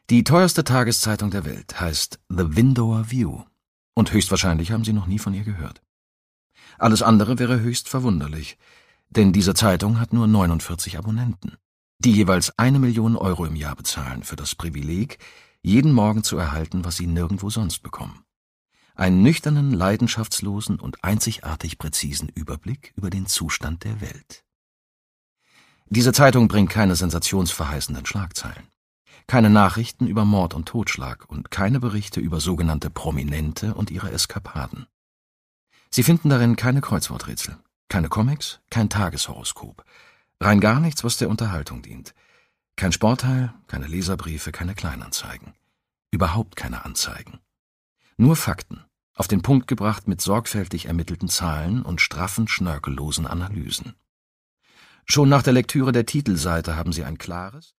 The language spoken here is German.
Die teuerste Tageszeitung der Welt heißt The Windower View und höchstwahrscheinlich haben Sie noch nie von ihr gehört. Alles andere wäre höchst verwunderlich, denn diese Zeitung hat nur 49 Abonnenten, die jeweils 1 Million Euro im Jahr bezahlen für das Privileg, jeden Morgen zu erhalten, was sie nirgendwo sonst bekommen. Einen nüchternen, leidenschaftslosen und einzigartig präzisen Überblick über den Zustand der Welt. Diese Zeitung bringt keine sensationsverheißenden Schlagzeilen, keine Nachrichten über Mord und Totschlag und keine Berichte über sogenannte Prominente und ihre Eskapaden. Sie finden darin keine Kreuzworträtsel, keine Comics, kein Tageshoroskop, rein gar nichts, was der Unterhaltung dient. Kein Sportteil, keine Leserbriefe, keine Kleinanzeigen. Überhaupt keine Anzeigen. Nur Fakten, auf den Punkt gebracht mit sorgfältig ermittelten Zahlen und straffen, schnörkellosen Analysen. Schon nach der Lektüre der Titelseite haben Sie ein klares,